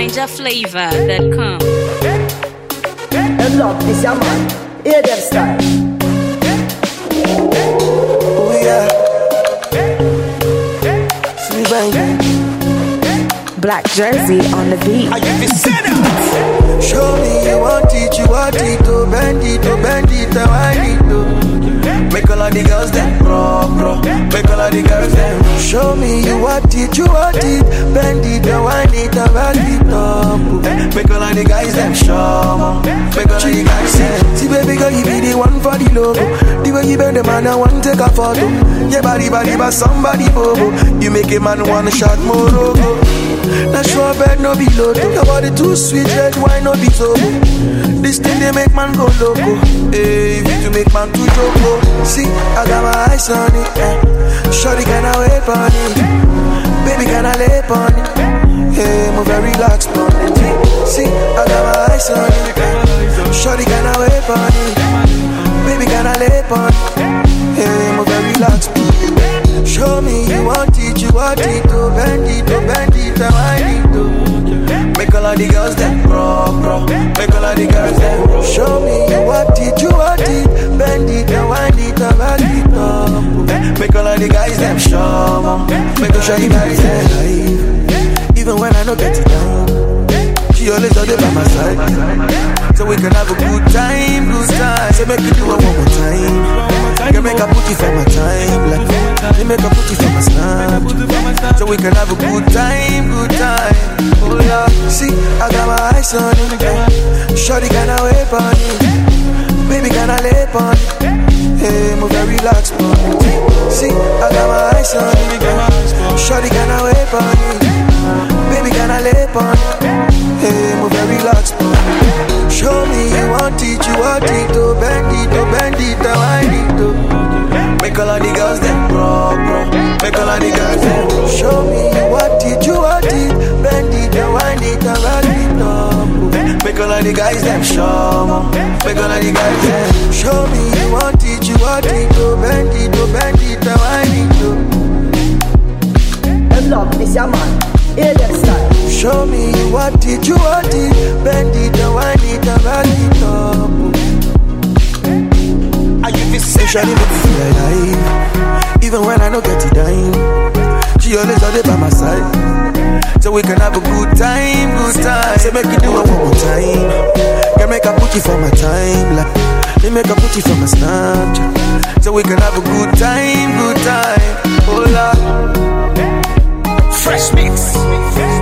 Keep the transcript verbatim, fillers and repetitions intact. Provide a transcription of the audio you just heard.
ninja flavor dot com. Them love this, yeah, man. Hear them style. Oh yeah. Sweet bang. Black Jersey on the beat. I give you set up. Show me you want it, you want it, to bend it, to bend it, to wind it, to make all of the girls them bro, bro. Make all of the girls them. Show me you want it, you want it, bend it, to wind it, to bend it up. Make all of the guys them show. Make all of the guys them. See baby girl, you be the one for the logo. The way you bend the man, I want to take a photo. Yeah, body, body, but somebody bobo. You make a man one shot more logo. That's sure bed no be low. Your body too sweet, red wine no be so. This thing they make man go loco. Hey, to make man too joke. See, I got my eyes on it. Eh. Shorty can I wait on it? Baby can I lay on it? Hey, move very relaxed on it. See, I got my eyes on it. Eh. Shorty can I wait on it? Baby can I lay on it? Hey, move very relaxed. Show me you want it, you want it, to bend it, to bend it, to wind it, to make all of the girls them bro, bro. Make all of the girls them. Show me you want it, you want it, bend it, to wind it, to bend it up. Make all of the guys them show. Make all of the guys them live. Even when I don't get it down, she always hold it by my side, so we can have a good time, good time. So make it do it one more time. Can make a put it for my time, like they make a put it for my snap, so we can have a good time, good time. Oh yeah, see, I got my eyes on it. Yeah. Shorty can I wait on it? Baby can I lay on it? Hey, move very relaxed on it. See, I got my eyes on it. Yeah. Shorty can I wait on it? Baby can I lay on it? Hey, move very relaxed on it. Show me you want it, you want it, to bend it, to bend it, to wind it, to make all of the girls them bro, bro. Make all of the girls them. Show me you want it, you want it, bend it, to wind it, to bend it up. Make all of the guys them show. Make all of the guys them. Show me you want it, you want it, to bend it, to bend it, to wind it, to Them love this, yeah, man. Hear them style. show me you want it, you want it, bend it, to wind it, to bend it up. I give you sexually make me feel alive. Even when I don't get it dime, she always on it by my side, so we can have a good time, good time. Say make it do it one more time. Can make a put it for my time, like they make a put it for my Snapchat, so we can have a good time, good time. Oh Lord, fresh mix.